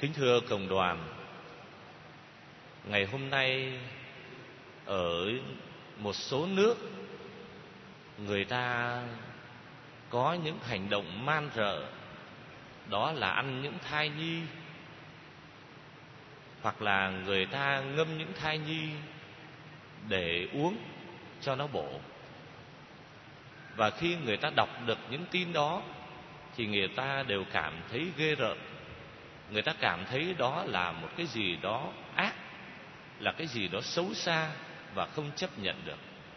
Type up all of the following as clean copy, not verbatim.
Kính thưa cộng đoàn, ngày hôm nay ở một số nước người ta có những hành động man rợ, đó là ăn những thai nhi, hoặc là người ta ngâm những thai nhi để uống cho nó bổ. Và khi người ta đọc được những tin đó thì người ta đều cảm thấy ghê rợn. Người ta cảm thấy đó là một cái gì đó ác, là cái gì đó xấu xa và không chấp nhận được.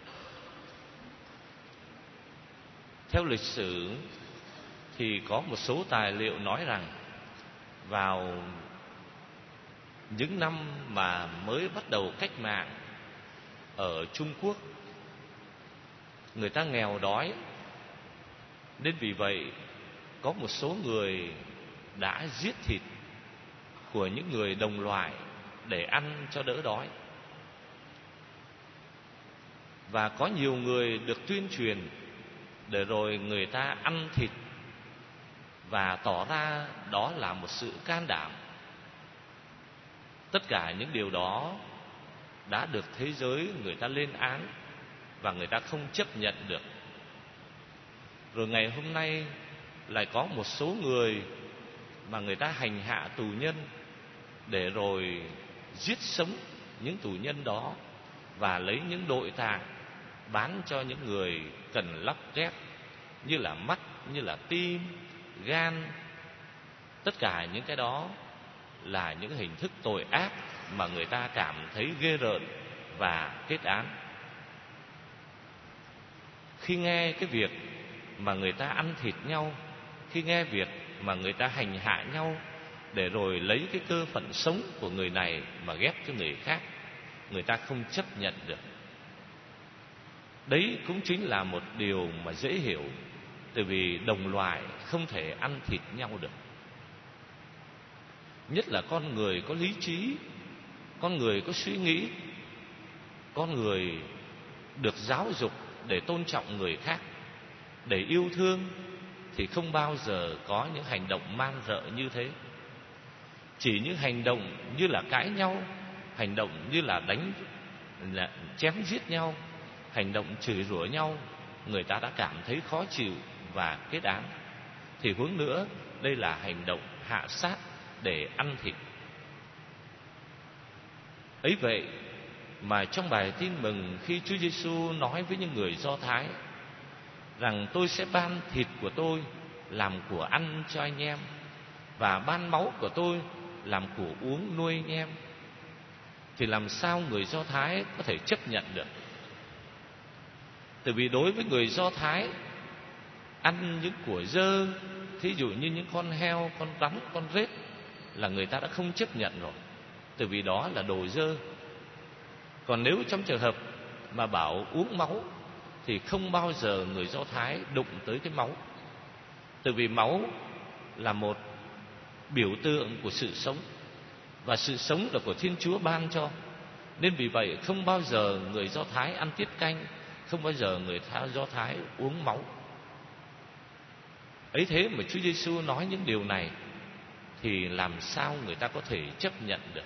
Theo lịch sử thì có một số tài liệu nói rằng vào những năm mà mới bắt đầu cách mạng ở Trung Quốc, người ta nghèo đói, nên vì vậy có một số người đã giết thịt của những người đồng loại để ăn cho đỡ đói. Và có nhiều người được tuyên truyền để rồi người ta ăn thịt và tỏ ra đó là một sự can đảm. Tất cả những điều đó đã được thế giới người ta lên án và người ta không chấp nhận được. Rồi ngày hôm nay lại có một số người mà người ta hành hạ tù nhân để rồi giết sống những tù nhân đó và lấy những nội tạng bán cho những người cần lắp ghép, như là mắt, như là tim, gan. Tất cả những cái đó là những hình thức tội ác mà người ta cảm thấy ghê rợn và kết án. Khi nghe cái việc mà người ta ăn thịt nhau, khi nghe việc mà người ta hành hạ nhau để rồi lấy cái cơ phận sống của người này mà ghép cho người khác, người ta không chấp nhận được. Đấy cũng chính là một điều mà dễ hiểu, tại vì đồng loại không thể ăn thịt nhau được. Nhất là con người có lý trí, con người có suy nghĩ, con người được giáo dục để tôn trọng người khác, để yêu thương, thì không bao giờ có những hành động man rợ như thế. Chỉ những hành động như là cãi nhau, hành động như là chém giết nhau, hành động chửi rủa nhau, người ta đã cảm thấy khó chịu và kết án. Thì huống nữa, đây là hành động hạ sát để ăn thịt. Ấy vậy mà trong bài tin mừng, khi Chúa Giêsu nói với những người Do Thái rằng tôi sẽ ban thịt của tôi làm của ăn cho anh em, và ban máu của tôi làm của uống nuôi anh em, thì làm sao người Do Thái có thể chấp nhận được? Tại vì đối với người Do Thái, ăn những của dơ, thí dụ như những con heo, con rắn, con rết, là người ta đã không chấp nhận rồi, tại vì đó là đồ dơ. Còn nếu trong trường hợp mà bảo uống máu thì không bao giờ người Do Thái đụng tới cái máu, tại vì máu là một biểu tượng của sự sống, và sự sống là của Thiên Chúa ban cho. Nên vì vậy không bao giờ người Do Thái ăn tiết canh, không bao giờ người Do Thái uống máu. Ấy thế mà Chúa Giêsu nói những điều này thì làm sao người ta có thể chấp nhận được?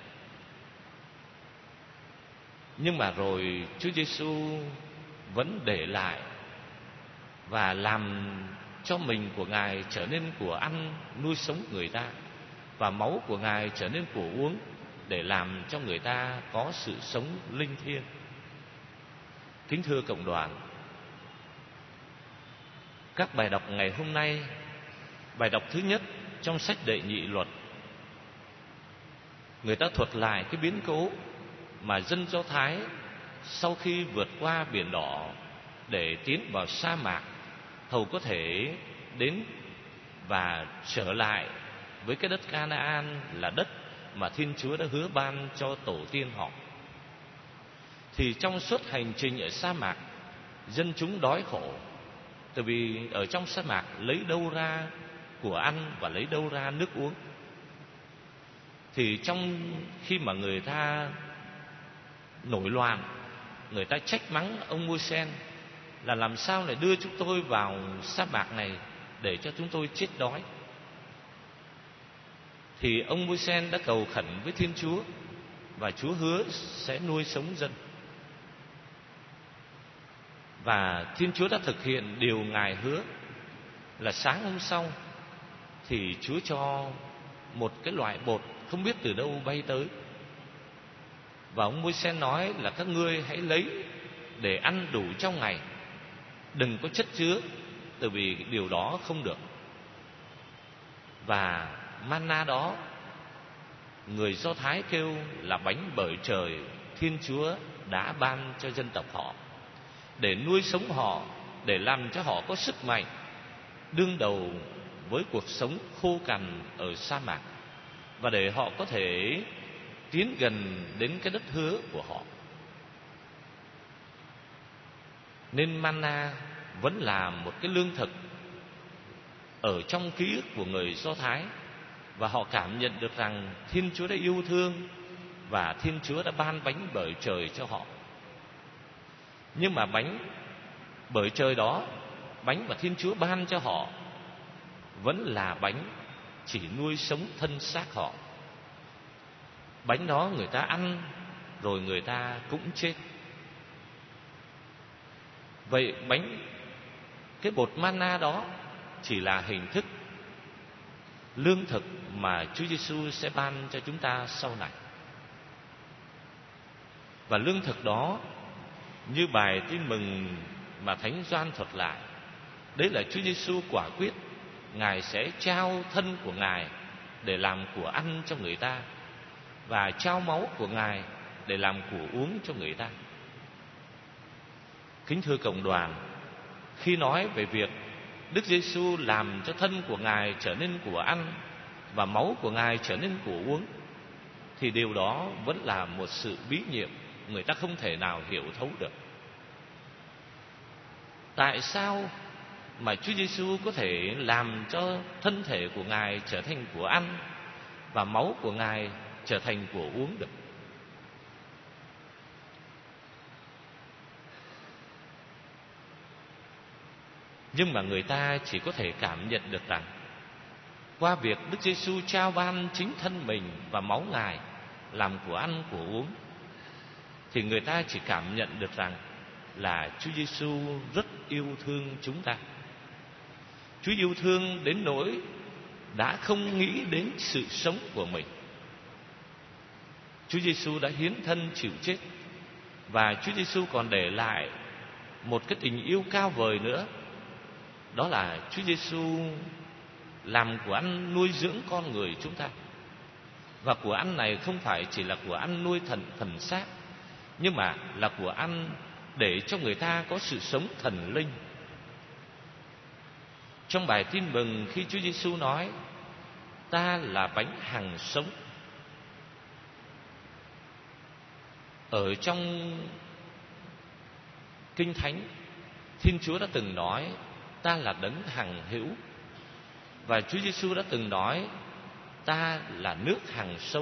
Nhưng mà rồi Chúa Giêsu vẫn để lại và làm cho mình của Ngài trở nên của ăn nuôi sống người ta, và máu của Ngài trở nên của uống để làm cho người ta có sự sống linh thiêng. Kính thưa cộng đoàn, các bài đọc ngày hôm nay, bài đọc thứ nhất trong sách Đệ Nhị Luật, người ta thuật lại cái biến cố mà dân Do Thái sau khi vượt qua biển đỏ để tiến vào sa mạc, hầu có thể đến và trở lại với cái đất Canaan, là đất mà Thiên Chúa đã hứa ban cho tổ tiên họ. Thì trong suốt hành trình ở sa mạc, dân chúng đói khổ, tại vì ở trong sa mạc lấy đâu ra của ăn và lấy đâu ra nước uống. Thì trong khi mà người ta nổi loạn, người ta trách mắng ông Môi-se là làm sao lại đưa chúng tôi vào sa mạc này để cho chúng tôi chết đói. thì ông Môi-se đã cầu khẩn với Thiên Chúa, và Chúa hứa sẽ nuôi sống dân. Và Thiên Chúa đã thực hiện điều Ngài hứa, là sáng hôm sau thì Chúa cho một cái loại bột không biết từ đâu bay tới. Và ông Môi-se nói là các ngươi hãy lấy để ăn đủ trong ngày, đừng có chất chứa, tại vì điều đó không được. Và manna đó người Do Thái kêu là bánh bởi trời Thiên Chúa đã ban cho dân tộc họ, để nuôi sống họ, để làm cho họ có sức mạnh đương đầu với cuộc sống khô cằn ở sa mạc, và để họ có thể tiến gần đến cái đất hứa của họ. Nên manna vẫn là một cái lương thực ở trong ký ức của người Do Thái, và họ cảm nhận được rằng Thiên Chúa đã yêu thương và Thiên Chúa đã ban bánh bởi trời cho họ. Nhưng mà bánh bởi trời đó, bánh mà Thiên Chúa ban cho họ, vẫn là bánh chỉ nuôi sống thân xác họ. Bánh đó người ta ăn rồi người ta cũng chết. Vậy cái bột manna đó chỉ là hình thức lương thực mà Chúa Giêsu sẽ ban cho chúng ta sau này. Và lương thực đó, như bài tin mừng mà Thánh Gioan thuật lại, đấy là Chúa Giêsu quả quyết Ngài sẽ trao thân của Ngài để làm của ăn cho người ta, và trao máu của Ngài để làm của uống cho người ta. Kính thưa cộng đoàn, khi nói về việc Đức Giêsu làm cho thân của Ngài trở nên của ăn và máu của Ngài trở nên của uống, thì điều đó vẫn là một sự bí nhiệm người ta không thể nào hiểu thấu được. Tại sao mà Chúa Giêsu có thể làm cho thân thể của Ngài trở thành của ăn và máu của Ngài trở thành của uống được? Nhưng mà người ta chỉ có thể cảm nhận được rằng qua việc Đức Giêsu trao ban chính thân mình và máu Ngài làm của ăn của uống, thì người ta chỉ cảm nhận được rằng là Chúa Giêsu rất yêu thương chúng ta. Chúa yêu thương đến nỗi đã không nghĩ đến sự sống của mình. Chúa Giêsu đã hiến thân chịu chết, và Chúa Giêsu còn để lại một cái tình yêu cao vời nữa. Đó là Chúa Giêsu làm của ăn nuôi dưỡng con người chúng ta. Và của ăn này không phải chỉ là của ăn nuôi thần xác, nhưng mà là của ăn để cho người ta có sự sống thần linh. Trong bài tin mừng, khi Chúa Giêsu nói ta là bánh hằng sống, ở trong Kinh Thánh, Thiên Chúa đã từng nói ta là đấng hằng hữu, và Chúa Giêsu đã từng nói ta là nước hằng sống.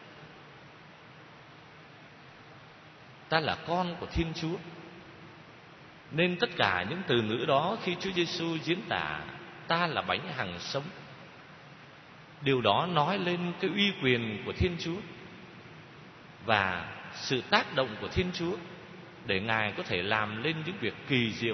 Ta là con của Thiên Chúa. Nên tất cả những từ ngữ đó, khi Chúa Giêsu diễn tả ta là bánh hằng sống, điều đó nói lên cái uy quyền của Thiên Chúa và sự tác động của Thiên Chúa để Ngài có thể làm lên những việc kỳ diệu.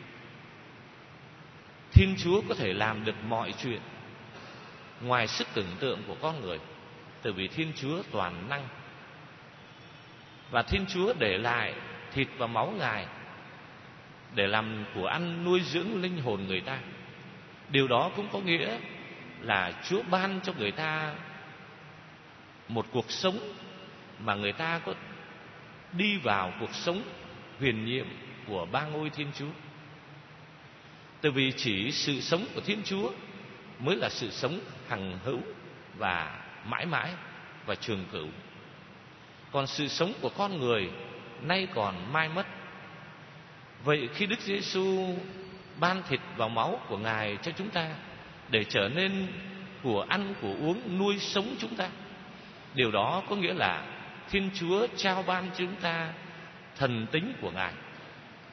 Thiên Chúa có thể làm được mọi chuyện ngoài sức tưởng tượng của con người, tại vì Thiên Chúa toàn năng. Và Thiên Chúa để lại thịt và máu Ngài để làm của ăn nuôi dưỡng linh hồn người ta. Điều đó cũng có nghĩa là Chúa ban cho người ta một cuộc sống mà người ta có đi vào cuộc sống huyền nhiệm của ba ngôi Thiên Chúa. Tại vì chỉ sự sống của Thiên Chúa mới là sự sống hằng hữu và mãi mãi và trường cửu. Còn sự sống của con người nay còn mai mất. Vậy khi Đức Giêsu ban thịt và máu của Ngài cho chúng ta để trở nên của ăn của uống nuôi sống chúng ta, điều đó có nghĩa là Thiên Chúa trao ban cho chúng ta thần tính của Ngài.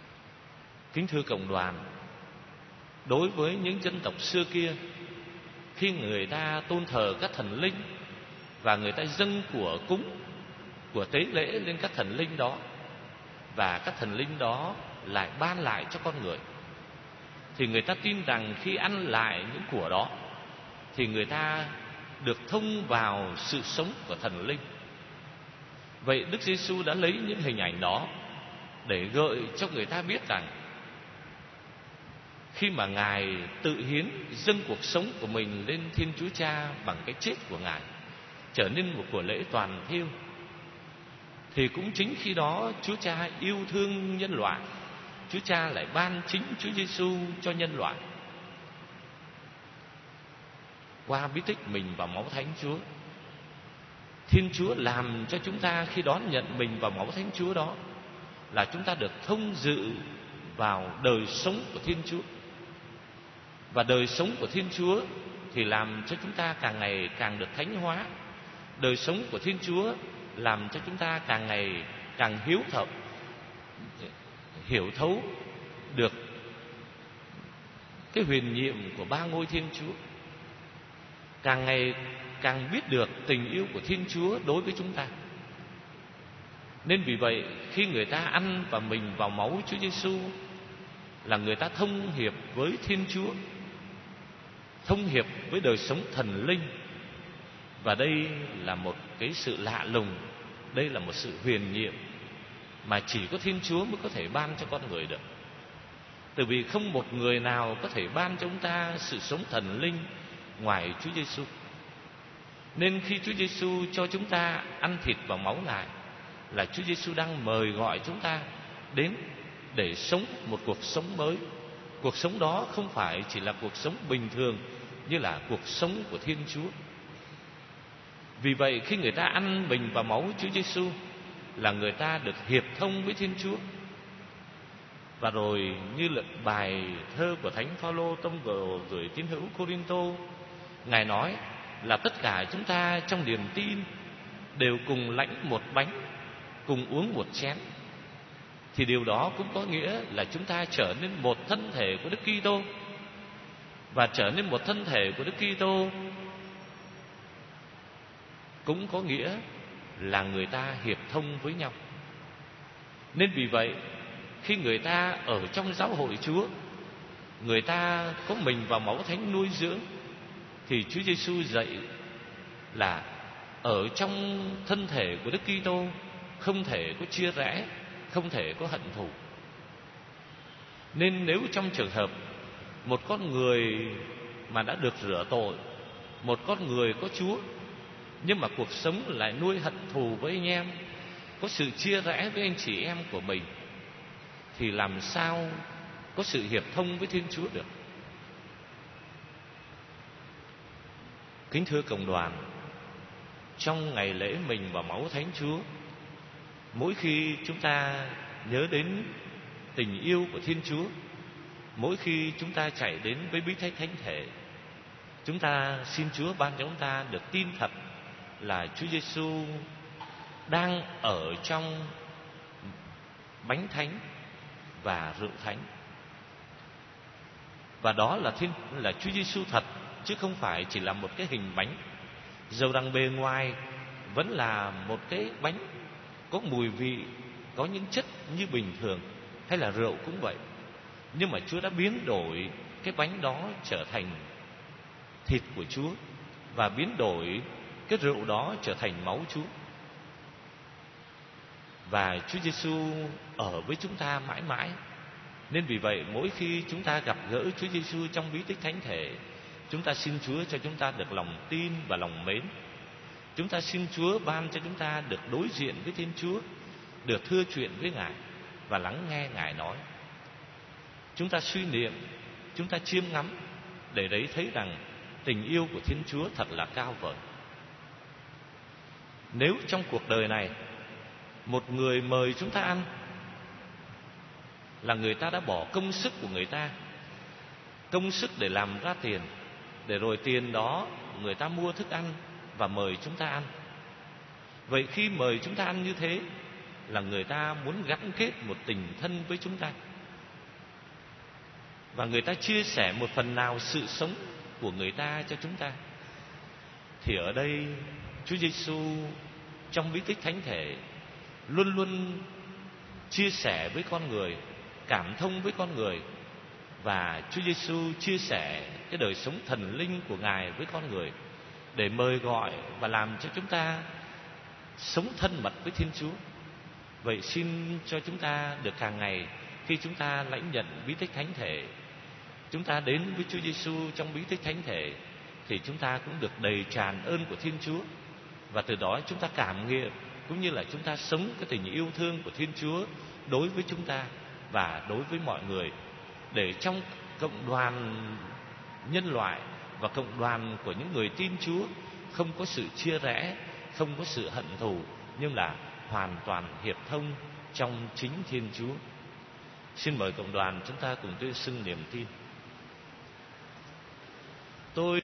Kính thưa cộng đoàn, đối với những dân tộc xưa kia khi người ta tôn thờ các thần linh và người ta dâng của cúng, của tế lễ lên các thần linh đó, và các thần linh đó lại ban lại cho con người, thì người ta tin rằng khi ăn lại những của đó thì người ta được thông vào sự sống của thần linh. Vậy Đức Giêsu đã lấy những hình ảnh đó để gợi cho người ta biết rằng khi mà Ngài tự hiến dâng cuộc sống của mình lên Thiên Chúa Cha bằng cái chết của Ngài, trở nên một của lễ toàn thiêu, thì cũng chính khi đó Chúa Cha yêu thương nhân loại, Chúa Cha lại ban chính Chúa Giêsu cho nhân loại qua bí tích mình và máu Thánh Chúa. Thiên Chúa làm cho chúng ta khi đón nhận mình vào máu Thánh Chúa đó là chúng ta được thông dự vào đời sống của Thiên Chúa. Và đời sống của Thiên Chúa thì làm cho chúng ta càng ngày càng được thánh hóa. Đời sống của Thiên Chúa làm cho chúng ta càng ngày càng hiểu thấu được cái huyền nhiệm của ba ngôi Thiên Chúa, càng ngày càng biết được tình yêu của Thiên Chúa đối với chúng ta. Nên vì vậy khi người ta ăn và mình vào máu Chúa Giêsu là người ta thông hiệp với Thiên Chúa, thông hiệp với đời sống thần linh. Và đây là một cái sự lạ lùng, đây là một sự huyền nhiệm mà chỉ có Thiên Chúa mới có thể ban cho con người được. Tại vì không một người nào có thể ban cho chúng ta sự sống thần linh ngoài Chúa Giêsu. Nên khi Chúa Giêsu cho chúng ta ăn thịt và máu Ngài, là Chúa Giêsu đang mời gọi chúng ta đến để sống một cuộc sống mới. Cuộc sống đó không phải chỉ là cuộc sống bình thường, như là cuộc sống của Thiên Chúa. Vì vậy khi người ta ăn mình và máu Chúa Giêsu là người ta được hiệp thông với Thiên Chúa. Và rồi như là bài thơ của Thánh Phaolô tông gửi tín hữu Cô-rinh-tô, Ngài nói là tất cả chúng ta trong niềm tin đều cùng lãnh một bánh, cùng uống một chén. Thì điều đó cũng có nghĩa là chúng ta trở nên một thân thể của Đức Kitô. Và trở nên một thân thể của Đức Kitô cũng có nghĩa là người ta hiệp thông với nhau. Nên vì vậy khi người ta ở trong giáo hội Chúa, người ta có mình vào máu Thánh nuôi dưỡng, thì Chúa Giêsu dạy là ở trong thân thể của Đức Kitô không thể có chia rẽ, không thể có hận thù. Nên nếu trong trường hợp một con người mà đã được rửa tội, một con người có Chúa, nhưng mà cuộc sống lại nuôi hận thù với anh em, có sự chia rẽ với anh chị em của mình, thì làm sao có sự hiệp thông với Thiên Chúa được? Kính thưa cộng đoàn, trong ngày lễ mình và máu Thánh Chúa, mỗi khi chúng ta nhớ đến tình yêu của Thiên Chúa, mỗi khi chúng ta chạy đến với bí tích thánh thể, chúng ta xin Chúa ban cho chúng ta được tin thật là Chúa Giêsu đang ở trong bánh thánh và rượu thánh. Và đó là Chúa Giêsu thật, chứ không phải chỉ là một cái hình bánh. Dầu đằng bề ngoài vẫn là một cái bánh có mùi vị, có những chất như bình thường, hay là rượu cũng vậy. Nhưng mà Chúa đã biến đổi cái bánh đó trở thành thịt của Chúa, và biến đổi cái rượu đó trở thành máu Chúa. Và Chúa Giêsu ở với chúng ta mãi mãi. Nên vì vậy mỗi khi chúng ta gặp gỡ Chúa Giêsu trong bí tích thánh thể, chúng ta xin Chúa cho chúng ta được lòng tin và lòng mến. Chúng ta xin Chúa ban cho chúng ta được đối diện với Thiên Chúa, được thưa chuyện với Ngài và lắng nghe Ngài nói. Chúng ta suy niệm, chúng ta chiêm ngắm để đấy thấy rằng tình yêu của Thiên Chúa thật là cao vời. Nếu trong cuộc đời này một người mời chúng ta ăn, là người ta đã bỏ công sức của người ta, công sức để làm ra tiền, để rồi tiền đó người ta mua thức ăn và mời chúng ta ăn. Vậy khi mời chúng ta ăn như thế là người ta muốn gắn kết một tình thân với chúng ta, và người ta chia sẻ một phần nào sự sống của người ta cho chúng ta. Thì ở đây Chúa Giêsu trong bí tích thánh thể luôn luôn chia sẻ với con người, cảm thông với con người. Và Chúa Giêsu chia sẻ cái đời sống thần linh của Ngài với con người, để mời gọi và làm cho chúng ta sống thân mật với Thiên Chúa. Vậy xin cho chúng ta được càng ngày, khi chúng ta lãnh nhận bí tích thánh thể, chúng ta đến với Chúa Giêsu trong bí tích thánh thể, thì chúng ta cũng được đầy tràn ơn của Thiên Chúa. Và từ đó chúng ta cảm nghiệm cũng như là chúng ta sống cái tình yêu thương của Thiên Chúa đối với chúng ta và đối với mọi người, để trong cộng đoàn nhân loại và cộng đoàn của những người tin Chúa không có sự chia rẽ, không có sự hận thù, nhưng là hoàn toàn hiệp thông trong chính Thiên Chúa. Xin mời cộng đoàn chúng ta cùng tuyên xưng niềm tin. Tôi